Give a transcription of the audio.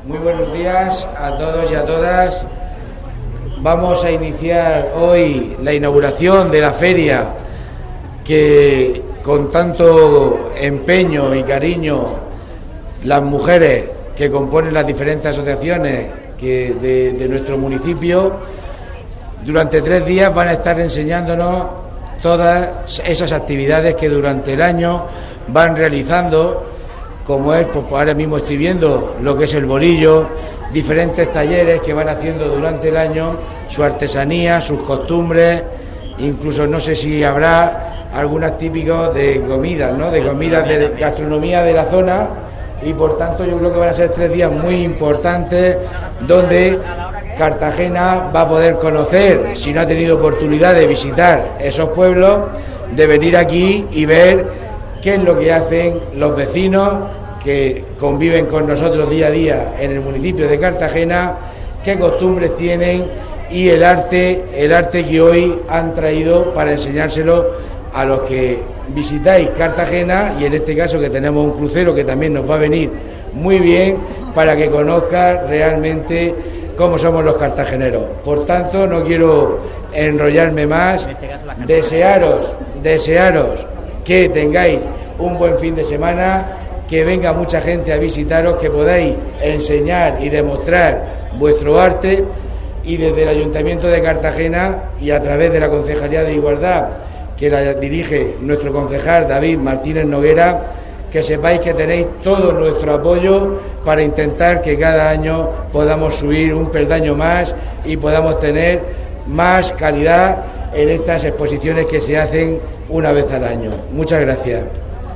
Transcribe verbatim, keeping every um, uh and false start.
Muy buenos días a todos y a todas. Vamos a iniciar hoy la inauguración de la feria que con tanto empeño y cariño las mujeres que componen las diferentes asociaciones que de, de nuestro municipio durante tres días van a estar enseñándonos todas esas actividades que durante el año van realizando, como es, pues ahora mismo estoy viendo lo que es el bolillo, diferentes talleres que van haciendo durante el año, su artesanía, sus costumbres, incluso no sé si habrá algunas típicos de comidas, ¿no? De comidas de gastronomía de la zona, y por tanto yo creo que van a ser tres días muy importantes donde Cartagena va a poder conocer, si no ha tenido oportunidad de visitar esos pueblos, de venir aquí y ver qué es lo que hacen los vecinos que conviven con nosotros día a día en el municipio de Cartagena, qué costumbres tienen y el arte, el arte que hoy han traído para enseñárselo a los que visitáis Cartagena, y en este caso que tenemos un crucero que también nos va a venir muy bien para que conozca realmente cómo somos los cartageneros. Por tanto, no quiero enrollarme más, desearos, desearos que tengáis un buen fin de semana, que venga mucha gente a visitaros, que podáis enseñar y demostrar vuestro arte, y desde el Ayuntamiento de Cartagena y a través de la Concejalía de Igualdad, que la dirige nuestro concejal David Martínez Noguera, que sepáis que tenéis todo nuestro apoyo para intentar que cada año podamos subir un peldaño más y podamos tener más calidad en estas exposiciones que se hacen una vez al año. Muchas gracias.